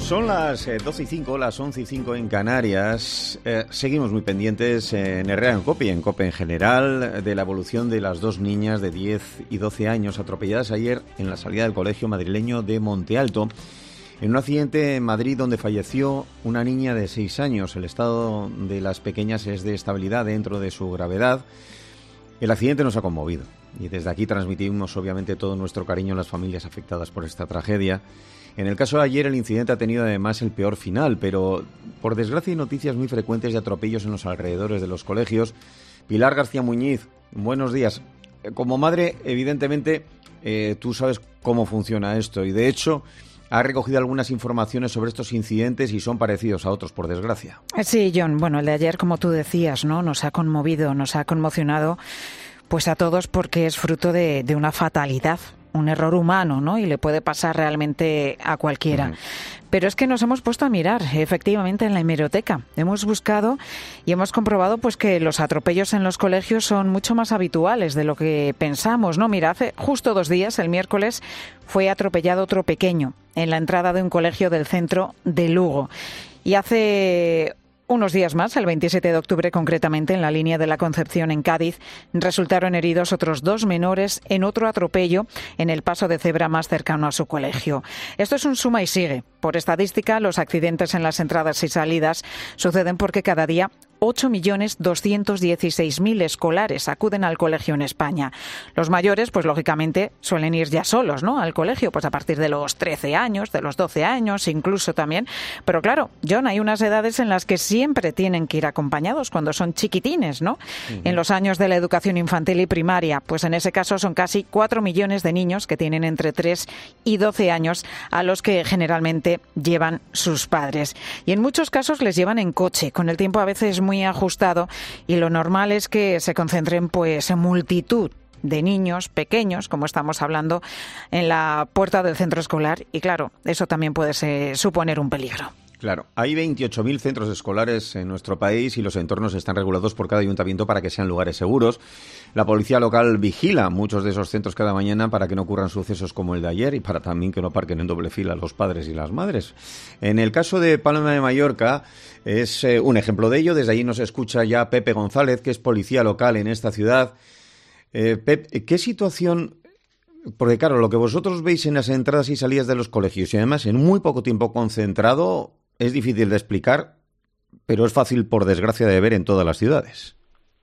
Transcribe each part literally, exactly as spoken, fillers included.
Son las eh, doce y cinco, las once y cinco en Canarias. Eh, seguimos muy pendientes en Herrera en COPE y en COPE en general de la evolución de las dos niñas de diez y doce años atropelladas ayer en la salida del colegio madrileño de Monte Alto, en un accidente en Madrid donde falleció una niña de seis años. El estado de las pequeñas es de estabilidad dentro de su gravedad. El accidente nos ha conmovido y desde aquí transmitimos obviamente todo nuestro cariño a las familias afectadas por esta tragedia. En el caso de ayer, el incidente ha tenido además el peor final, pero por desgracia hay noticias muy frecuentes de atropellos en los alrededores de los colegios. Pilar García Muñiz, buenos días. Como madre, evidentemente, eh, tú sabes cómo funciona esto y, de hecho, has recogido algunas informaciones sobre estos incidentes y son parecidos a otros, por desgracia. Sí, John. Bueno, el de ayer, como tú decías, ¿no? Nos ha conmovido, nos ha conmocionado pues a todos porque es fruto de, de una fatalidad, un error humano, ¿no? Y le puede pasar realmente a cualquiera. Uh-huh. Pero es que nos hemos puesto a mirar, efectivamente, en la hemeroteca. Hemos buscado y hemos comprobado pues que los atropellos en los colegios son mucho más habituales de lo que pensamos, ¿no? Mira, hace justo dos días, el miércoles, fue atropellado otro pequeño en la entrada de un colegio del centro de Lugo. Y hace unos días más, el veintisiete de octubre concretamente, en la línea de la Concepción en Cádiz, resultaron heridos otros dos menores en otro atropello en el paso de cebra más cercano a su colegio. Esto es un suma y sigue. Por estadística, los accidentes en las entradas y salidas suceden porque cada día ocho millones doscientos dieciséis mil escolares acuden al colegio en España. Los mayores, pues lógicamente, suelen ir ya solos, ¿no?, al colegio, pues a partir de los trece años, de los doce años, incluso también. Pero claro, John, hay unas edades en las que siempre tienen que ir acompañados cuando son chiquitines, ¿no? Uh-huh. En los años de la educación infantil y primaria, pues en ese caso son casi cuatro millones de niños que tienen entre tres y doce años a los que generalmente llevan sus padres. Y en muchos casos les llevan en coche, con el tiempo a veces muy ajustado, y lo normal es que se concentren pues en multitud de niños pequeños, como estamos hablando, en la puerta del centro escolar, y claro, eso también puede ser, suponer un peligro. Claro, hay veintiocho mil centros escolares en nuestro país y los entornos están regulados por cada ayuntamiento para que sean lugares seguros. La policía local vigila muchos de esos centros cada mañana para que no ocurran sucesos como el de ayer y para también que no parquen en doble fila los padres y las madres. En el caso de Palma de Mallorca es eh, un ejemplo de ello. Desde allí nos escucha ya Pepe González, que es policía local en esta ciudad. Eh, Pep, ¿qué situación? Porque claro, lo que vosotros veis en las entradas y salidas de los colegios y además en muy poco tiempo concentrado es difícil de explicar, pero es fácil, por desgracia, de ver en todas las ciudades.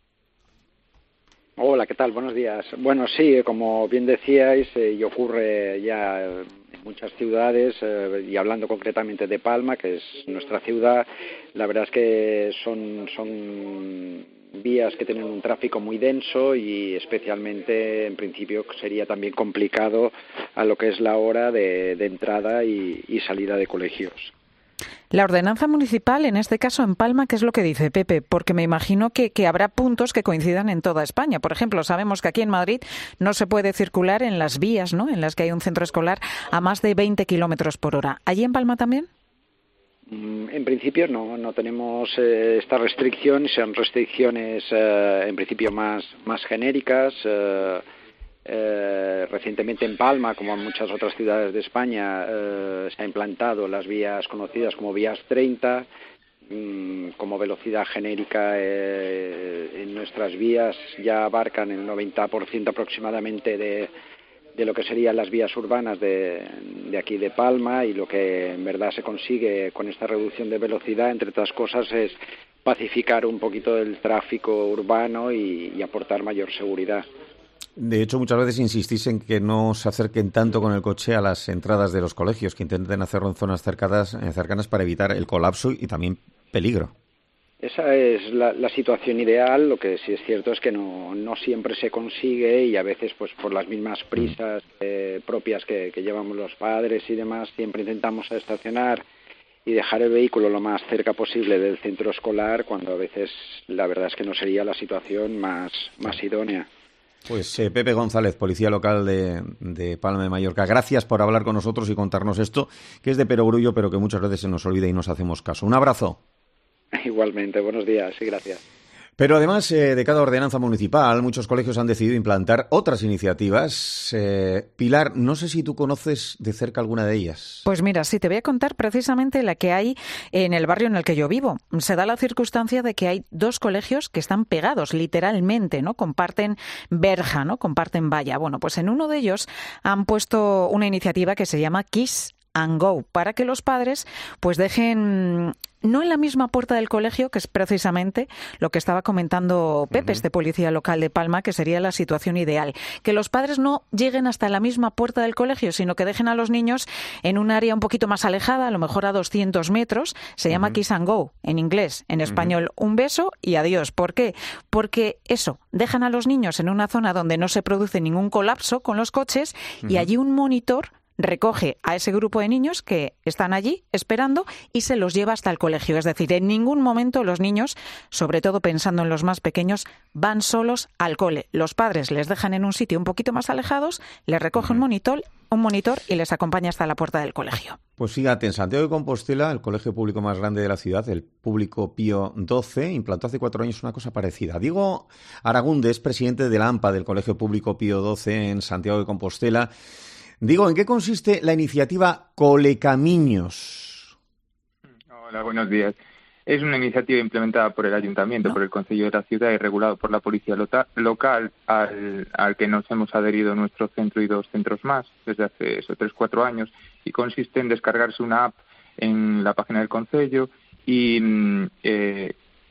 Hola, ¿qué tal? Buenos días. Bueno, sí, como bien decíais, eh, y ocurre ya en muchas ciudades, eh, y hablando concretamente de Palma, que es nuestra ciudad, la verdad es que son, son vías que tienen un tráfico muy denso y especialmente, en principio, sería también complicado a lo que es la hora de, de entrada y, y salida de colegios. La ordenanza municipal, en este caso en Palma, ¿qué es lo que dice, Pepe? Porque me imagino que, que habrá puntos que coincidan en toda España. Por ejemplo, sabemos que aquí en Madrid no se puede circular en las vías, ¿no?, en las que hay un centro escolar a más de veinte kilómetros por hora. ¿Allí en Palma también? En principio no, no tenemos eh, esta restricción, son restricciones eh, en principio más, más genéricas. Eh, Eh, recientemente en Palma, como en muchas otras ciudades de España, eh, se han implantado las vías conocidas como vías treinta, mmm, como velocidad genérica. Eh, en nuestras vías ya abarcan el noventa por ciento aproximadamente de, de lo que serían las vías urbanas de, de aquí de Palma, y lo que en verdad se consigue con esta reducción de velocidad, entre otras cosas, es pacificar un poquito el tráfico urbano y, y aportar mayor seguridad. De hecho, muchas veces insistís en que no se acerquen tanto con el coche a las entradas de los colegios, que intenten hacerlo en zonas cercanas, cercanas para evitar el colapso y también peligro. Esa es la, la situación ideal. Lo que sí es cierto es que no, no siempre se consigue, y a veces pues por las mismas prisas eh, propias que, que llevamos los padres y demás, siempre intentamos estacionar y dejar el vehículo lo más cerca posible del centro escolar, cuando a veces la verdad es que no sería la situación más, más idónea. Pues eh, Pepe González, policía local de, de Palma de Mallorca, gracias por hablar con nosotros y contarnos esto, que es de perogrullo, pero que muchas veces se nos olvida y nos hacemos caso. Un abrazo. Igualmente, buenos días y gracias. Pero además eh, de cada ordenanza municipal, muchos colegios han decidido implantar otras iniciativas. Eh, Pilar, no sé si tú conoces de cerca alguna de ellas. Pues mira, sí, te voy a contar precisamente la que hay en el barrio en el que yo vivo. Se da la circunstancia de que hay dos colegios que están pegados, literalmente, ¿no? Comparten verja, ¿no? Comparten valla. Bueno, pues en uno de ellos han puesto una iniciativa que se llama Kiss and Go, para que los padres pues dejen, no en la misma puerta del colegio, que es precisamente lo que estaba comentando Pepe, uh-huh. este policía local de Palma, que sería la situación ideal, que los padres no lleguen hasta la misma puerta del colegio, sino que dejen a los niños en un área un poquito más alejada, a lo mejor a doscientos metros, se llama uh-huh. Kiss and Go, en inglés, en español uh-huh. un beso y adiós. ¿Por qué? Porque eso, dejan a los niños en una zona donde no se produce ningún colapso con los coches uh-huh. y allí un monitor recoge a ese grupo de niños que están allí esperando y se los lleva hasta el colegio. Es decir, en ningún momento los niños, sobre todo pensando en los más pequeños, van solos al cole. Los padres les dejan en un sitio un poquito más alejados, les recoge un monitor, un monitor y les acompaña hasta la puerta del colegio. Pues fíjate, en Santiago de Compostela, el colegio público más grande de la ciudad, el Público Pío doce, implantó hace cuatro años una cosa parecida. Diego Aragunde es presidente de la AMPA del Colegio Público Pío doce en Santiago de Compostela. Digo, ¿en qué consiste la iniciativa Colecamiños? Hola, buenos días. Es una iniciativa implementada por el Ayuntamiento, ¿no? por el Concello de la ciudad y regulado por la Policía lota- local, al, al que nos hemos adherido nuestro centro y dos centros más desde hace eso, tres, cuatro años, y consiste en descargarse una app en la página del Concello y, eh,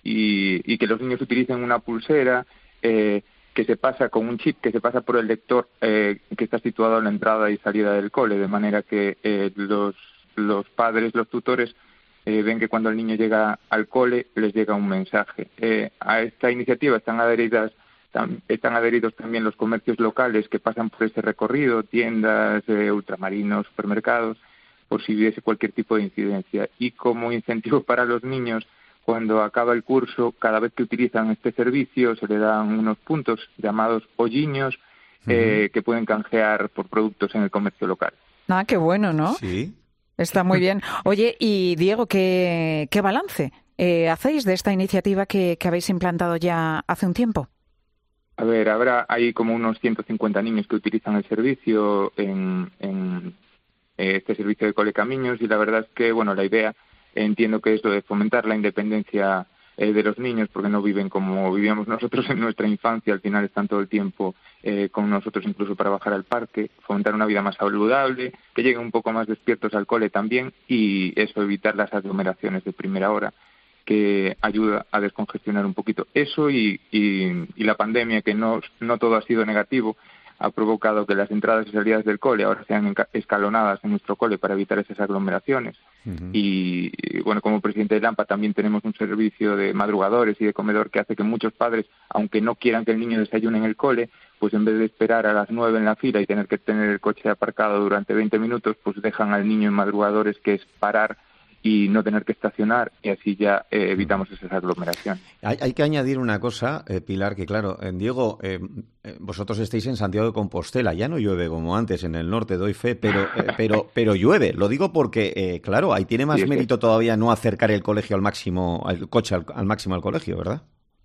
y, y que los niños utilicen una pulsera eh, que se pasa con un chip que se pasa por el lector eh, que está situado en la entrada y salida del cole, de manera que eh, los, los padres, los tutores, eh, ven que cuando el niño llega al cole les llega un mensaje. Eh, a esta iniciativa están adheridas tam, están adheridos también los comercios locales que pasan por ese recorrido, tiendas, eh, ultramarinos, supermercados, por si hubiese cualquier tipo de incidencia. Y como incentivo para los niños, cuando acaba el curso, cada vez que utilizan este servicio se le dan unos puntos llamados hoyiños uh-huh. eh, que pueden canjear por productos en el comercio local. Ah, qué bueno, ¿no? Sí. Está muy bien. Oye, y Diego, ¿qué, qué balance eh, hacéis de esta iniciativa que, que habéis implantado ya hace un tiempo? A ver, habrá hay como unos ciento cincuenta niños que utilizan el servicio en, en este servicio de Colecamiños y la verdad es que, bueno, la idea entiendo que es lo de fomentar la independencia eh, de los niños, porque no viven como vivíamos nosotros en nuestra infancia, al final están todo el tiempo eh, con nosotros incluso para bajar al parque, fomentar una vida más saludable, que lleguen un poco más despiertos al cole también y eso, evitar las aglomeraciones de primera hora, que ayuda a descongestionar un poquito eso y, y, y la pandemia, que no, no todo ha sido negativo, ha provocado que las entradas y salidas del cole ahora sean escalonadas en nuestro cole para evitar esas aglomeraciones. Uh-huh. Y, y, bueno, como presidente de LAMPA también tenemos un servicio de madrugadores y de comedor que hace que muchos padres, aunque no quieran que el niño desayune en el cole, pues en vez de esperar a las nueve en la fila y tener que tener el coche aparcado durante veinte minutos, pues dejan al niño en madrugadores, que es parar y no tener que estacionar, y así ya eh, evitamos esas aglomeraciones. Hay, hay que añadir una cosa, eh, Pilar, que claro, eh, Diego, eh, eh, vosotros estáis en Santiago de Compostela, ya no llueve como antes en el norte, doy fe, pero eh, pero pero llueve. Lo digo porque, eh, claro, ahí tiene más sí, mérito que... todavía no acercar el colegio al máximo, el coche al, al máximo al colegio, ¿verdad?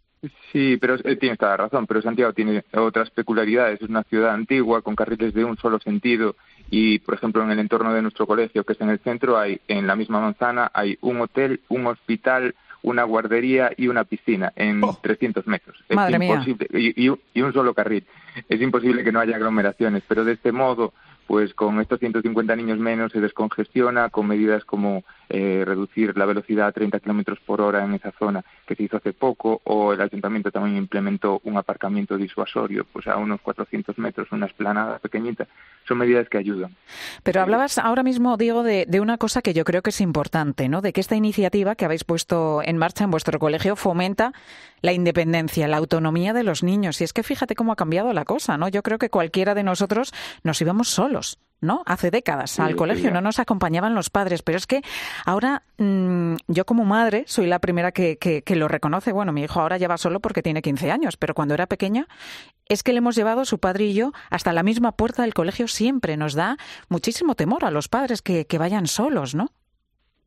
Sí, pero eh, tienes toda la razón, pero Santiago tiene otras peculiaridades. Es una ciudad antigua, con carriles de un solo sentido, y, por ejemplo, en el entorno de nuestro colegio, que es en el centro, hay en la misma manzana hay un hotel, un hospital, una guardería y una piscina en oh. trescientos metros. Es Madre imposible, mía. Y, y, y un solo carril. Es imposible que no haya aglomeraciones, pero de este modo, pues con estos ciento cincuenta niños menos se descongestiona con medidas como eh, reducir la velocidad a treinta kilómetros por hora en esa zona, que se hizo hace poco, o el ayuntamiento también implementó un aparcamiento disuasorio, pues a unos cuatrocientos metros, una explanada pequeñita. Son medidas que ayudan. Pero hablabas ahora mismo, Diego, de, de una cosa que yo creo que es importante, ¿no? De que esta iniciativa que habéis puesto en marcha en vuestro colegio fomenta la independencia, la autonomía de los niños. Y es que fíjate cómo ha cambiado la cosa, ¿no? Yo creo que cualquiera de nosotros nos íbamos solos, ¿no? Hace décadas al sí, colegio, sí, no nos acompañaban los padres, pero es que ahora mmm, yo como madre soy la primera que, que, que lo reconoce. Bueno, mi hijo ahora ya va solo porque tiene quince años, pero cuando era pequeña es que le hemos llevado su padre y yo hasta la misma puerta del colegio siempre. Nos da muchísimo temor a los padres que, que vayan solos, ¿no?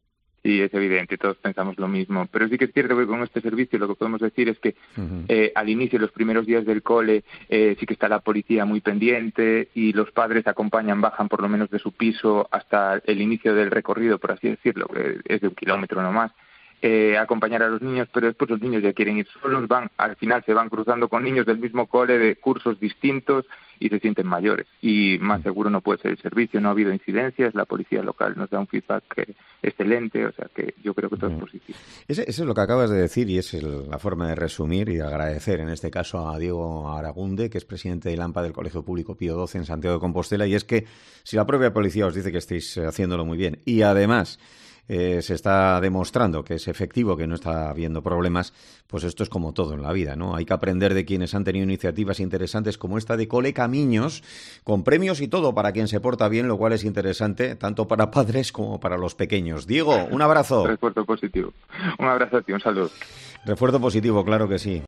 Sí, es evidente, todos pensamos lo mismo. Pero sí que es cierto que con este servicio lo que podemos decir es que uh-huh. eh, al inicio, los primeros días del cole, eh, sí que está la policía muy pendiente y los padres acompañan, bajan por lo menos de su piso hasta el inicio del recorrido, por así decirlo, que es de un kilómetro nomás. Eh, acompañar a los niños, pero después los niños ya quieren ir solos, van, al final se van cruzando con niños del mismo cole de cursos distintos y se sienten mayores. Y más seguro no puede ser el servicio, no ha habido incidencias, la policía local nos da un feedback eh, excelente, o sea que yo creo que todo es positivo. Ese, eso es lo que acabas de decir y es el, la forma de resumir y de agradecer en este caso a Diego Aragunde, que es presidente del AMPA del Colegio Público Pío doce en Santiago de Compostela, y es que si la propia policía os dice que estáis haciéndolo muy bien y además Eh, se está demostrando que es efectivo, que no está habiendo problemas, pues esto es como todo en la vida, ¿no? Hay que aprender de quienes han tenido iniciativas interesantes como esta de Cole Camiños, con premios y todo para quien se porta bien, lo cual es interesante tanto para padres como para los pequeños. Diego, un abrazo. Refuerzo positivo. Un abrazo a ti, un saludo. Refuerzo positivo, claro que sí.